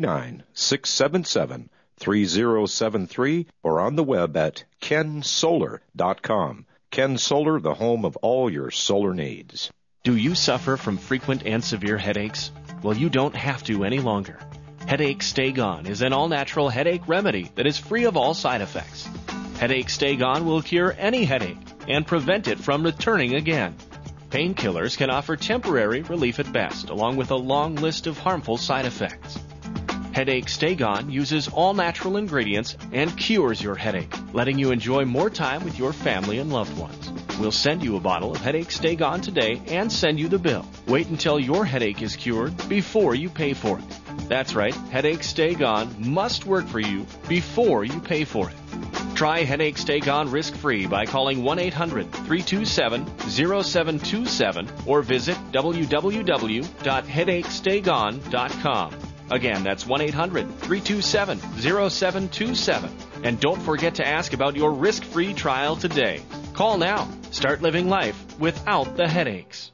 239-677-3073, or on the web at kensolar.com. Ken Solar, the home of all your solar needs. Do you suffer from frequent and severe headaches? Well, you don't have to any longer. Headache Stay Gone is an all-natural headache remedy that is free of all side effects. Headache Stay Gone will cure any headache and prevent it from returning again. Painkillers can offer temporary relief at best, along with a long list of harmful side effects. Headache Stay Gone uses all natural ingredients and cures your headache, letting you enjoy more time with your family and loved ones. We'll send you a bottle of Headache Stay Gone today and send you the bill. Wait until your headache is cured before you pay for it. That's right, Headache Stay Gone must work for you before you pay for it. Try Headache Stay Gone risk-free by calling 1-800-327-0727 or visit www.headachestaygone.com. Again, that's 1-800-327-0727. And don't forget to ask about your risk-free trial today. Call now. Start living life without the headaches.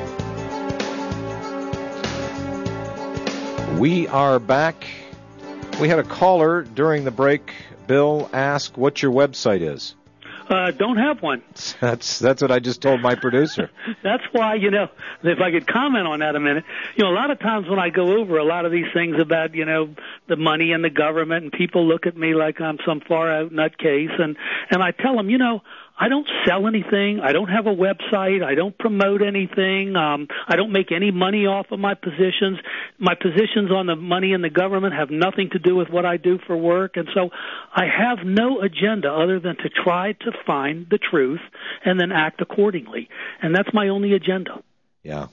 We are back. We had a caller during the break, Bill, ask what your website is. Don't have one. That's what I just told my producer. That's why, if I could comment on that a minute, a lot of times when I go over a lot of these things about, the money and the government, and people look at me like I'm some far out nutcase, and I tell them, I don't sell anything. I don't have a website. I don't promote anything. I don't make any money off of my positions. My positions on the money in the government have nothing to do with what I do for work. And so I have no agenda other than to try to find the truth and then act accordingly. And that's my only agenda. Yeah.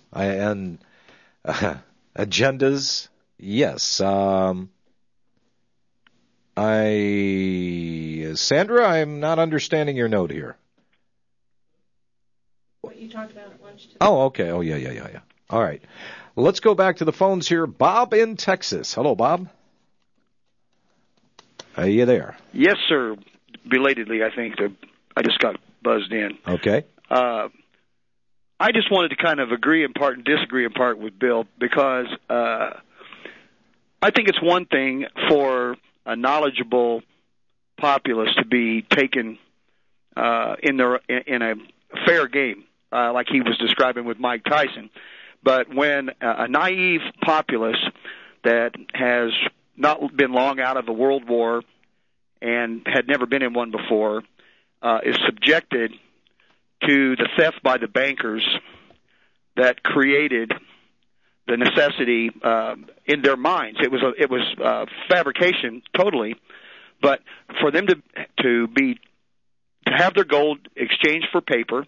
Agendas, yes. Sandra, I'm not understanding your note here. What you talked about at lunch today. Oh, okay. Oh, yeah. All right. Well, let's go back to the phones here. Bob in Texas. Hello, Bob. Are you there? Yes, sir. Belatedly, I think. I just got buzzed in. Okay. I just wanted to kind of agree in part and disagree in part with Bill, because I think it's one thing for a knowledgeable populace to be taken in a fair game, like he was describing with Mike Tyson. But when a naive populace that has not been long out of a world war and had never been in one before is subjected to the theft by the bankers that created the necessity in their minds. It was fabrication totally, but for them to have their gold exchanged for paper,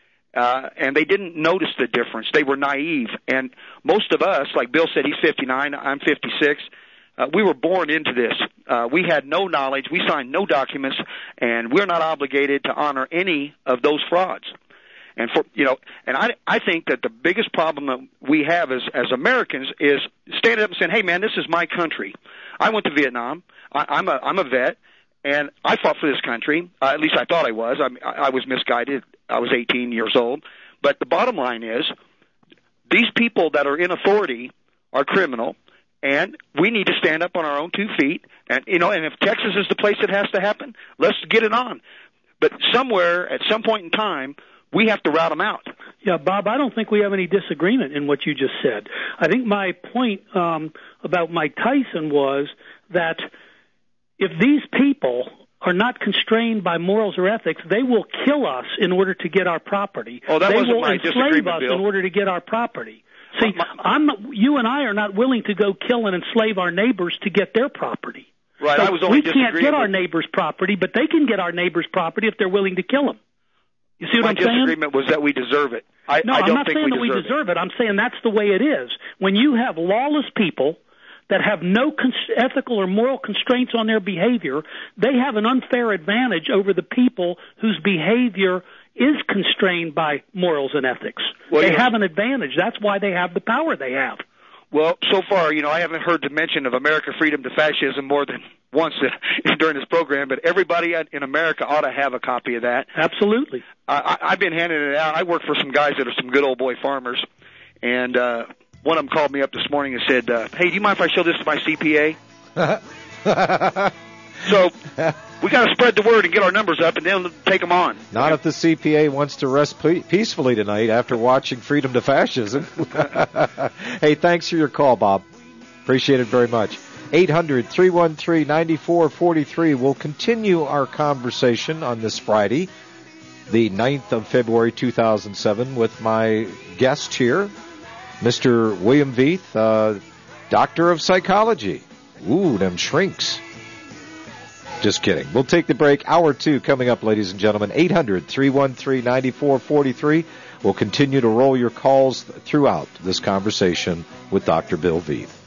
and they didn't notice the difference. They were naive, and most of us, like Bill said, he's 59, I'm 56. We were born into this. We had no knowledge. We signed no documents, and we're not obligated to honor any of those frauds. And I think that the biggest problem that we have as Americans is standing up and saying, "Hey, man, this is my country. I went to Vietnam. I'm a vet, and I fought for this country. At least I thought I was. I was misguided. I was 18 years old. But the bottom line is, these people that are in authority are criminal, and we need to stand up on our own 2 feet. And and if Texas is the place it has to happen, let's get it on. But somewhere at some point in time, we have to rout them out." Yeah, Bob, I don't think we have any disagreement in what you just said. I think my point about Mike Tyson was that if these people are not constrained by morals or ethics, they will kill us in order to get our property. Oh, that wasn't my disagreement, They will enslave us Bill. in order to get our property. See, you and I are not willing to go kill and enslave our neighbors to get their property. Right, So I was only we can't disagreeing get our with- neighbor's property, but they can get our neighbor's property if they're willing to kill them. You see what My I'm saying? disagreement was that we deserve it. I I'm don't not think saying that we deserve it. I'm saying that's the way it is. When you have lawless people that have no ethical or moral constraints on their behavior, they have an unfair advantage over the people whose behavior is constrained by morals and ethics. Well, they yeah. have an advantage. That's why they have the power they have. Well, so far, I haven't heard the mention of America freedom to fascism more than once during this program, but everybody in America ought to have a copy of that. Absolutely. I've been handing it out. I work for some guys that are some good old boy farmers, and one of them called me up this morning and said, "Hey, do you mind if I show this to my CPA?" So we got to spread the word and get our numbers up, and then take them on. Not if the CPA wants to rest peacefully tonight after watching Freedom to Fascism. Hey, thanks for your call, Bob. Appreciate it very much. 800-313-9443. We'll continue our conversation on this Friday, the 9th of February, 2007, with my guest here, Mr. William Veith, Doctor of Psychology. Ooh, them shrinks. Just kidding. We'll take the break. Hour 2 coming up, ladies and gentlemen. 800-313-9443. We'll continue to roll your calls throughout this conversation with Dr. Bill Veith.